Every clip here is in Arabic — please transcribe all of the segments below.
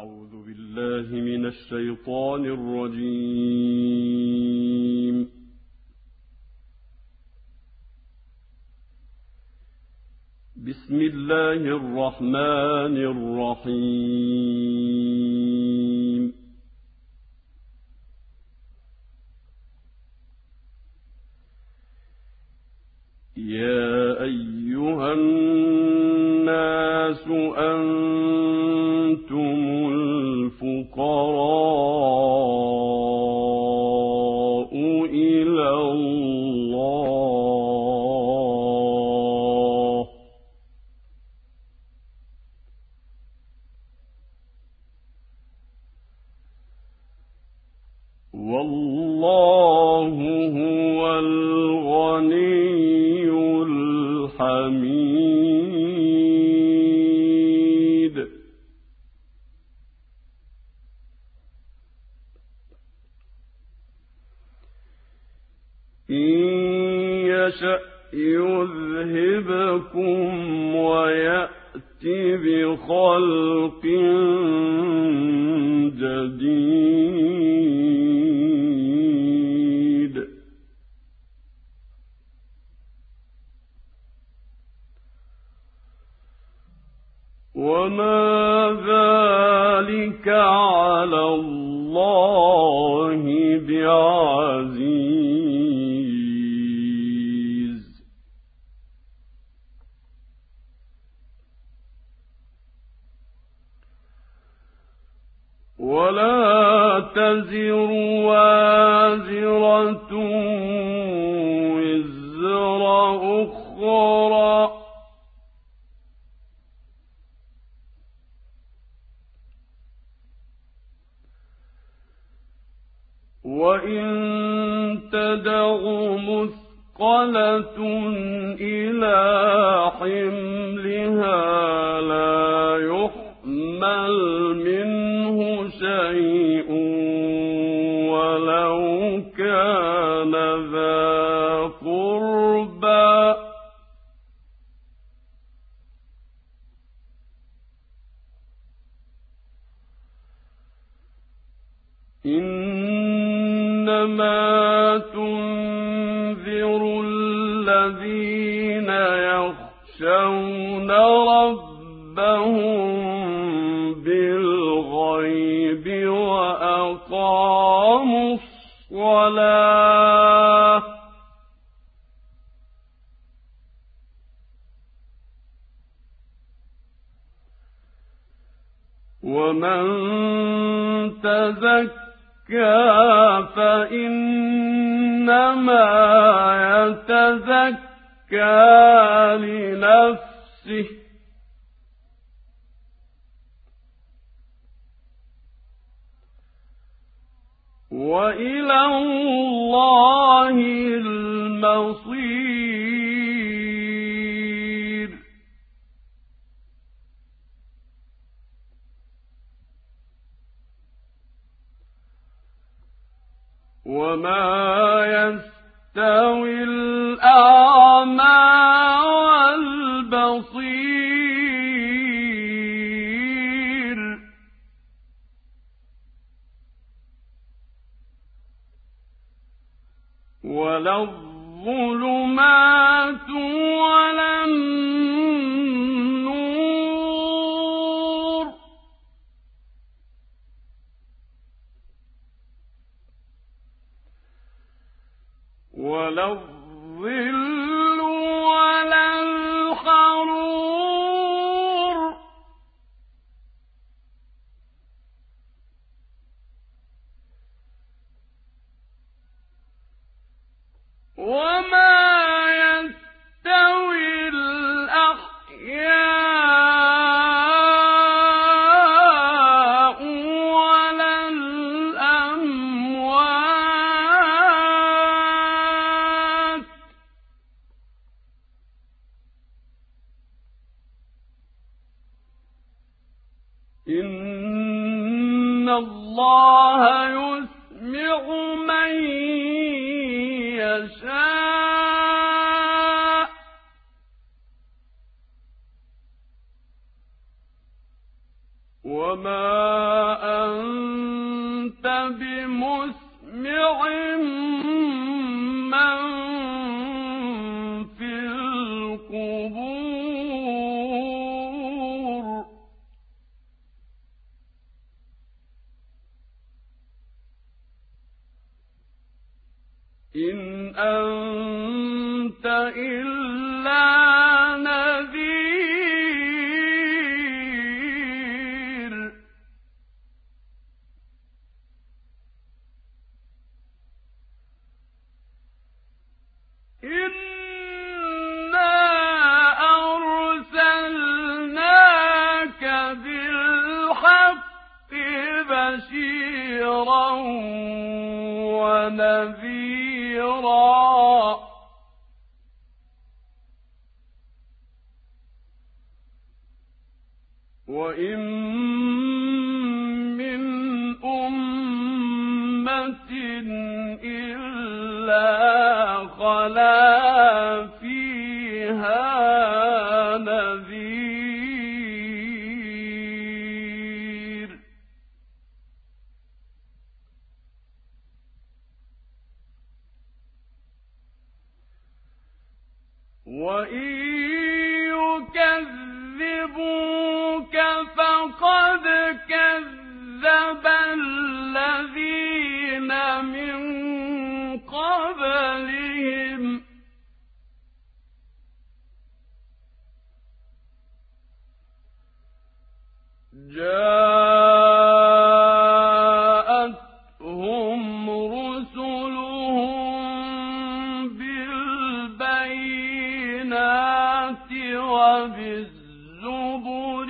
أعوذ بالله من الشيطان الرجيم. بسم الله الرحمن الرحيم. يا أيها الناس أنتم الفقراء إلى الله والله هو الغني الحميد. إن يشأ يذهبكم ويأت بخلق جديد. وما ذلك على الله بعزيز. ولا تزر وازرة وزر أخرى وإن تدع مثقلة إلى حملها لا يحمل منه شيء ولو كان ذا قربى. إنما تنذر الذين يخشون ربهم بالغيب وأقاموا الصلاة ومن تزكى فإنما يتزكى لنفسه وإلى الله المصير. وما يستوي الأعمى والبصير ولا الظلمات ولا النور ولا الظل ولا الحرور وما يستوي الأحياء ولا الأموات إن الله يسمع من يشاء وما إن أنت إلا نذير إنا أرسلناك بالحق بشيرا ونذيرا وإن من أمة إلا خلا فيها نذير وإن يكذبوك فقد كذب الذين من قبلهم جاءتهم رسلهم بالبينات وبالزبر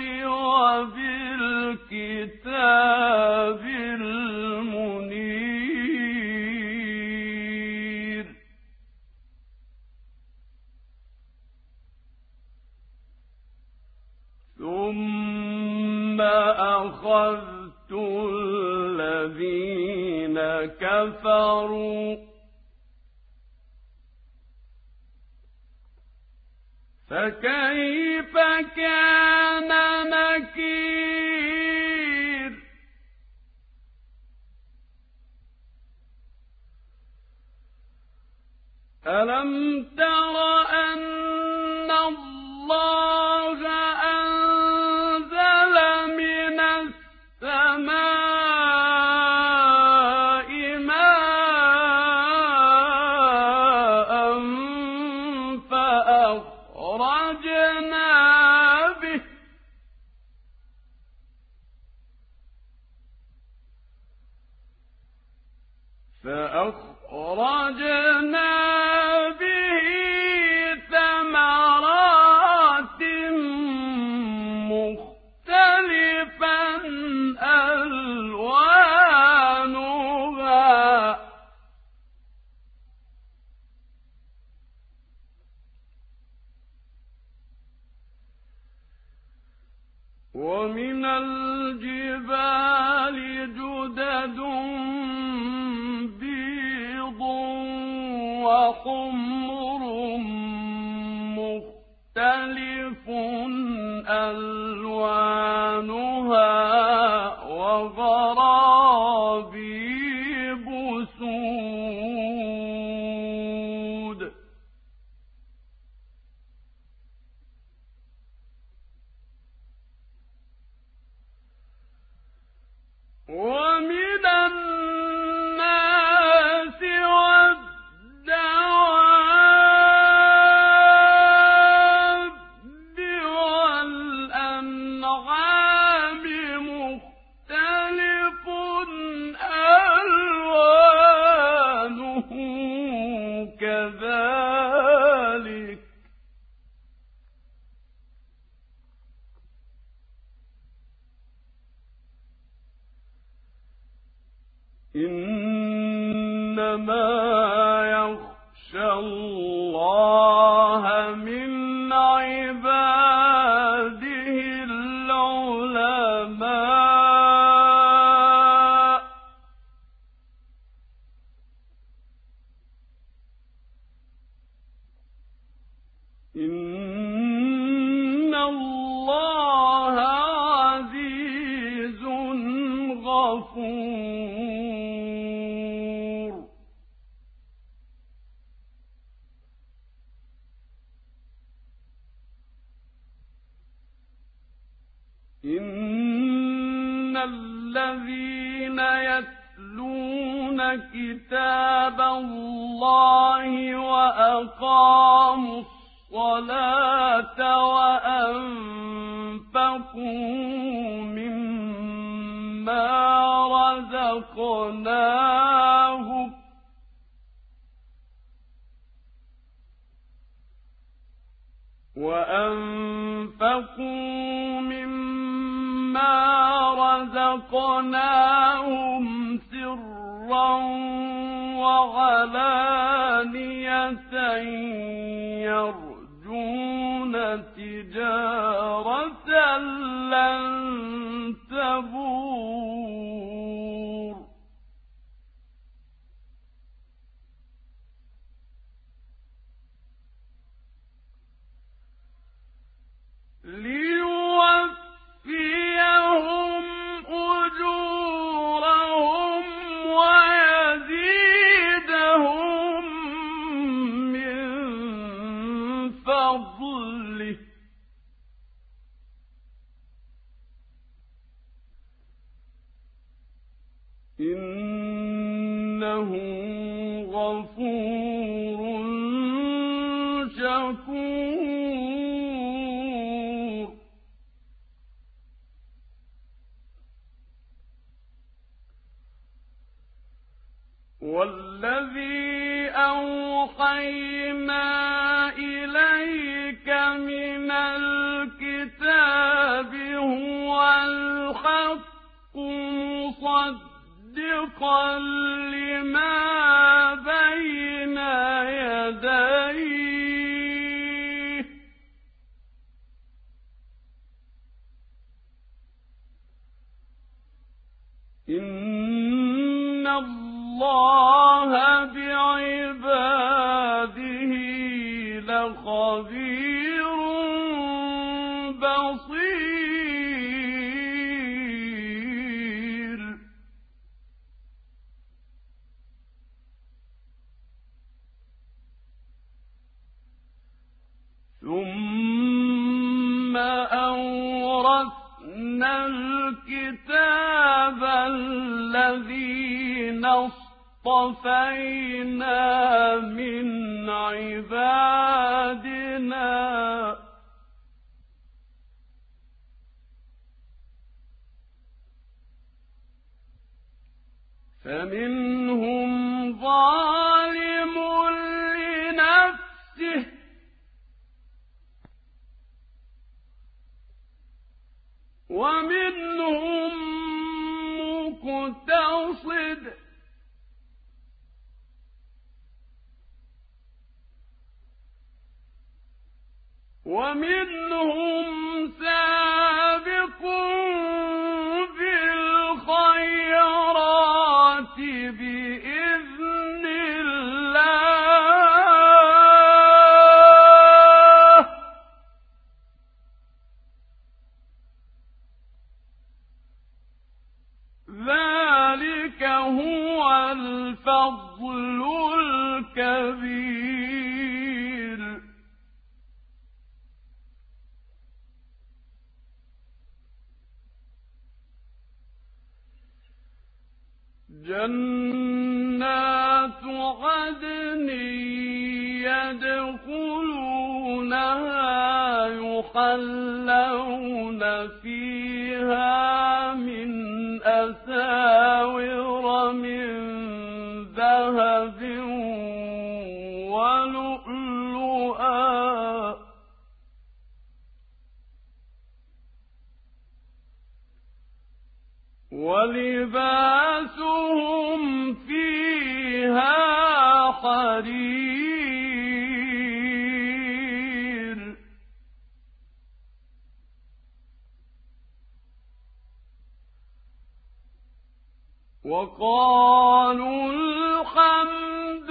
وبالكتاب المنير ثم أخذت الذين كفروا فكيف كان نكير ألم تر أن الله أنزل من السماء ماء فأخرجنا به ثمرات مختلفا ألوانها ومن الجبال جدد بيض وحمر مختلف ألوانها وغرابيب سود ومن الناس والدواب والأنعام مختلف ألوانه كذلك إنما يخشى الله من عباده العلماء إن الله عزيز غفور إن الذين يتلون يتلون كتاب الله وأقاموا الصلاة وأنفقوا مما رزقناهم سرا وعلانية يرجون تجارة لن تبور ليوفيهم أجورهم ويزيدهم من فضله إنه غفور شكور والذي أوحينا إليك من الكتاب هو الحق مصدقا لما بين يديه إن الله بعباده لخبير بصير ثم أورثنا الكتاب الذين اصطفينا من عبادنا فمنهم ظالم لنفسه ومنهم مقتصد ومنهم سابق بالخيرات بإذن الله ذلك هو الفضل الكبير جنات عدن يدخلونها يحلون فيها من أساور من ذهب ولؤلؤا ولباسهم فيها حرير وقالوا الحمد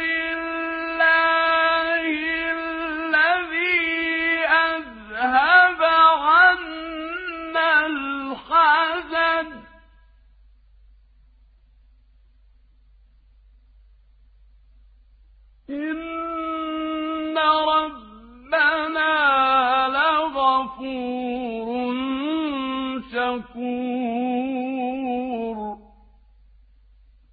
لله الذي أذهب عنا الحزن إن ربنا لغفور شكور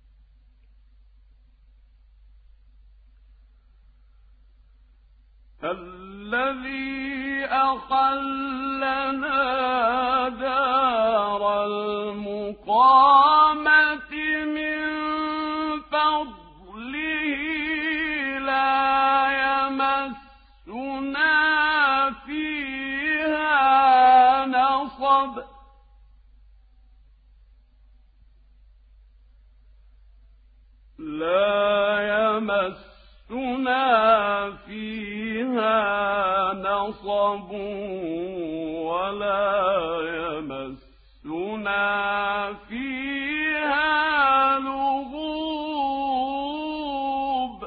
اجعل لنا دار المقامة من فضله لا يمسنا فيها نصب ولا يمسنا فيها لغوب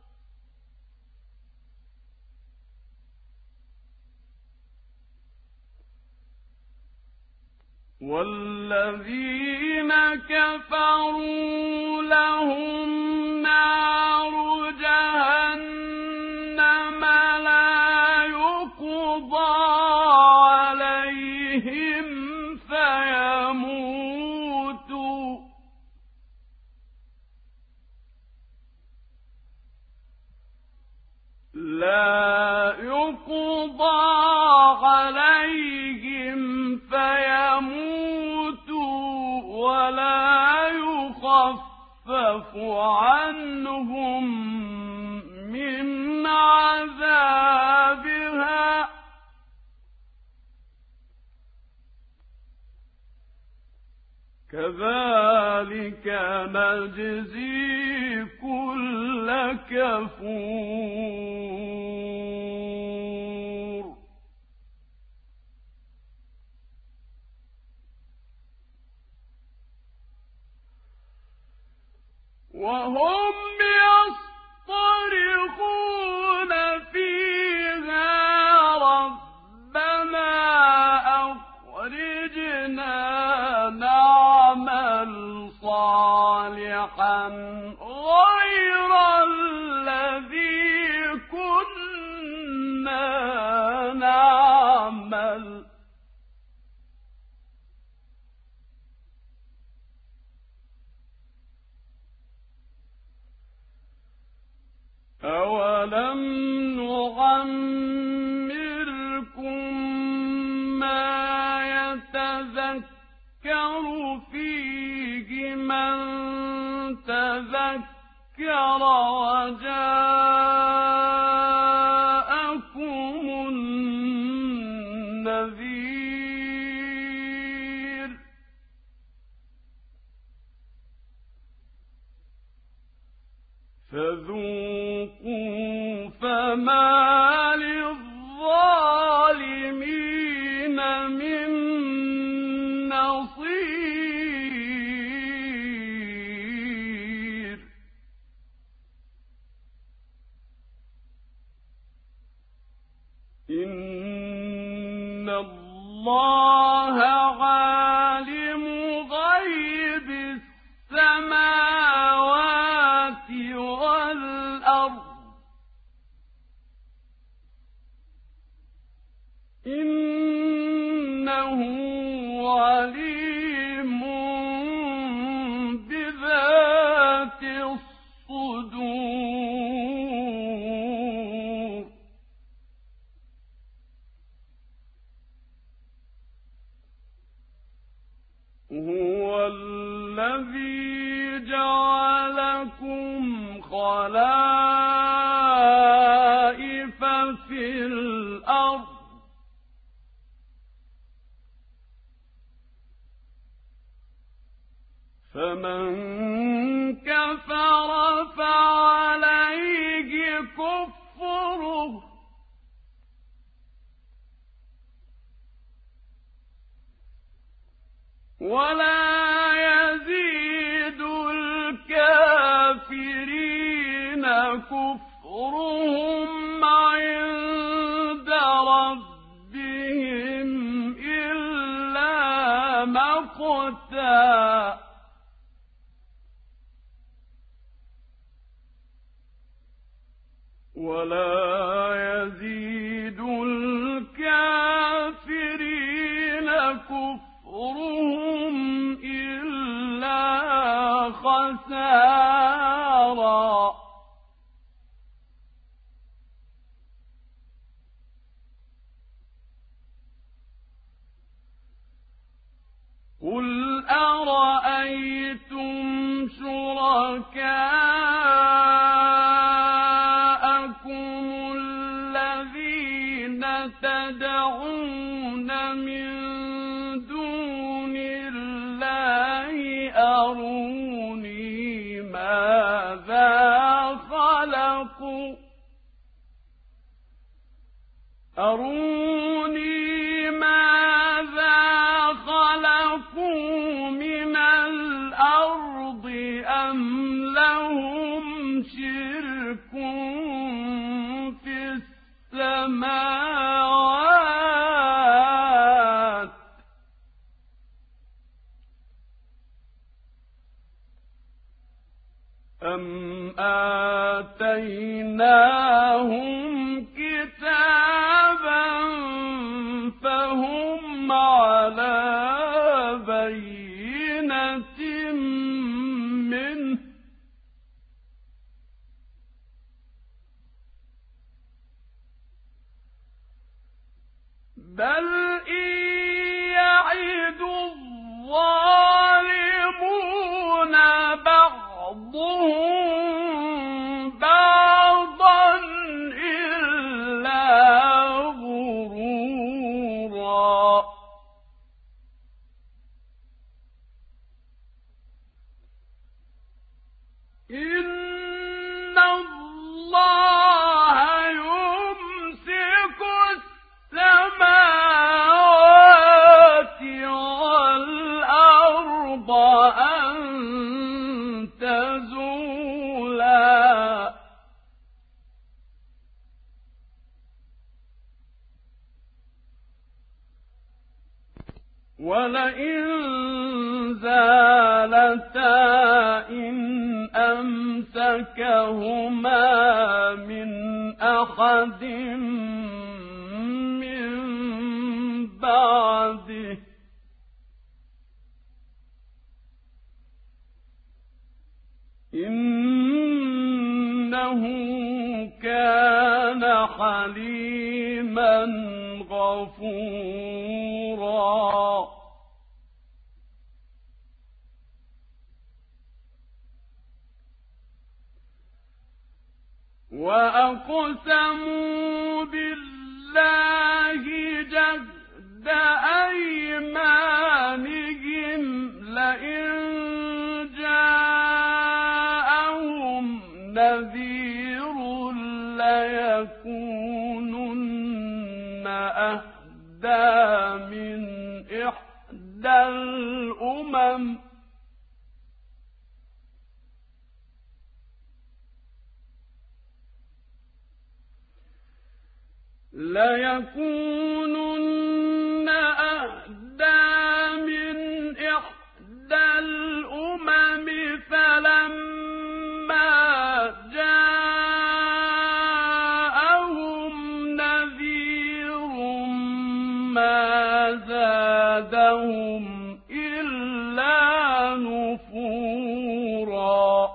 والذين كفروا لهم نار جهنم لا يقضى عليهم فيموتوا ولا يخفف عنهم من عذابها كذلك نجزي كل كفور وهم يصطرخون فيها ربنا أخرجنا نعمل صالحا غير الذي كنا نعمل أولم نعمركم ما يتذكر فيه من تذكر وجاءكم النذير فذوقوا فما للظالمين من نصير إن الله عالم غيب السماوات والأرض إنه عليم بذات الصدور هو الذي جعلكم خلائف في الأرض فمن كفر فعليه كفره ولا يزيد الكافرين كفرهم عند ربهم إلا مقتا ولا يزيد الكافرين كفرهم إلا خسارا أروني ماذا خلقوا من الأرض أم لهم شرك في السماوات أم آتيناهم كتابا فهم على بينة منه بل إن يعد الظالمون بعضهم بعضا إلا غرورا إن الله يمسك السماوات والأرض أن تزولا ولئن زالتا إن أمسكهما من أحد من بعده إنه كان حليما غفورا وأقسموا بالله جهد أيمانهم لئن جاءهم نذير ليكونن أهدى من إحدى الأمم ليكونن أهدى من إحدى الأمم فلما جاءهم نذير ما زادهم إلا نفورا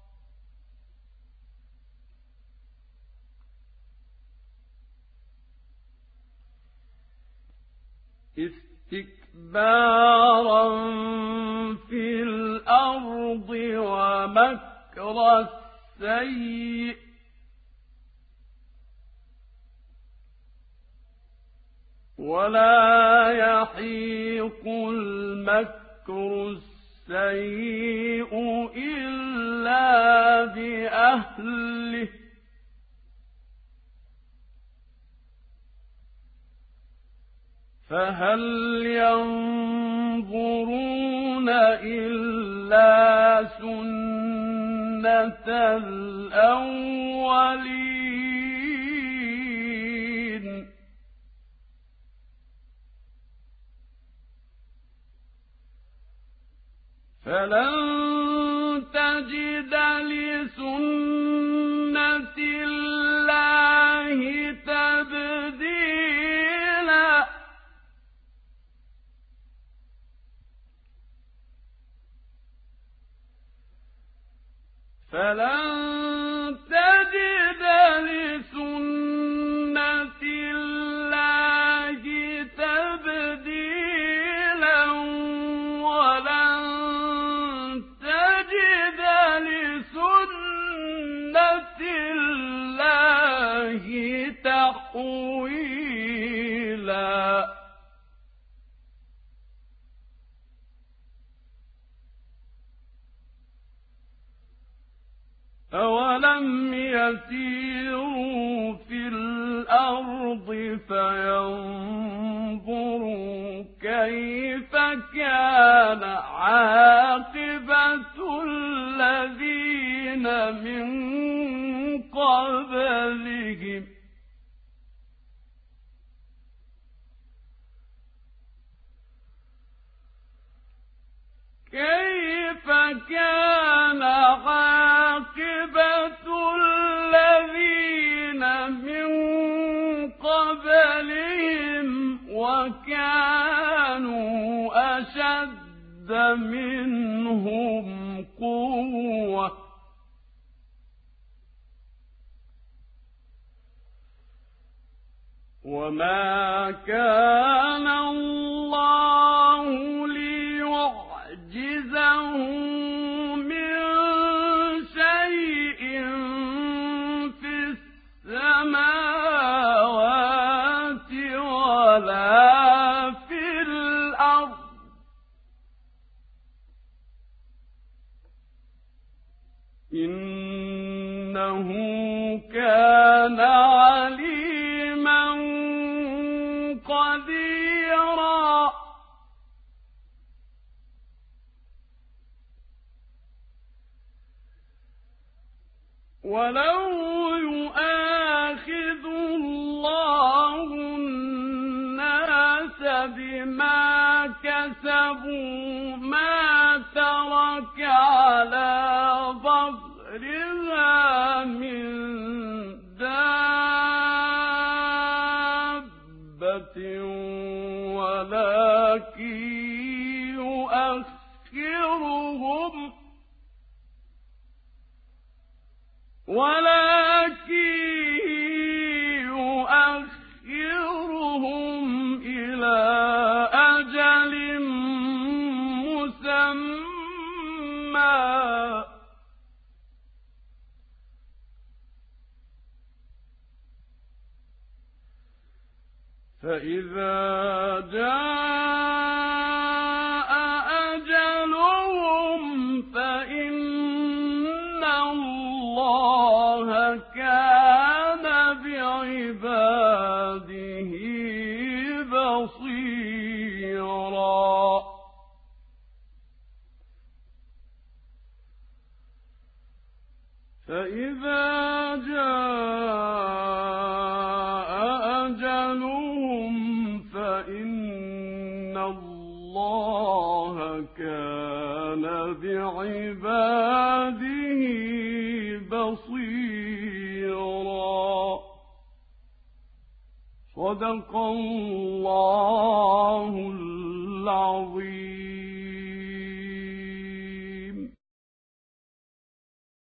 استكبارا في الأرض ومكر السيء ولا يحيق المكر السيء إلا بأهله فهل ينظرون إلا سنة الأولين فلن تجد لسنة الله تبديلا فلن تجد لسنة الله تبديلا ولن تجد لسنة الله تحويلا أولم يسيروا في الأرض الأرض فينظروا كيف كان عاقبة الذين من قبلهم كيف كان عاقبة الذين من قبلهم وكانوا أشد منهم قوة وما كان الله ليعجزه من شيء في السماوات ولا في الأرض إنه كان عليما قديرا ولو يؤاخذ الله الناس بما كسبوا ما ترك على ظهرها من دابة ولكن يؤخرهم إلى أجل مسمى فإذا جاء أجلهم فإن الله كان بعباده بصيرا فإذا جاء أجلهم فإن الله كان بعباده بصيرا صدق الله العظيم.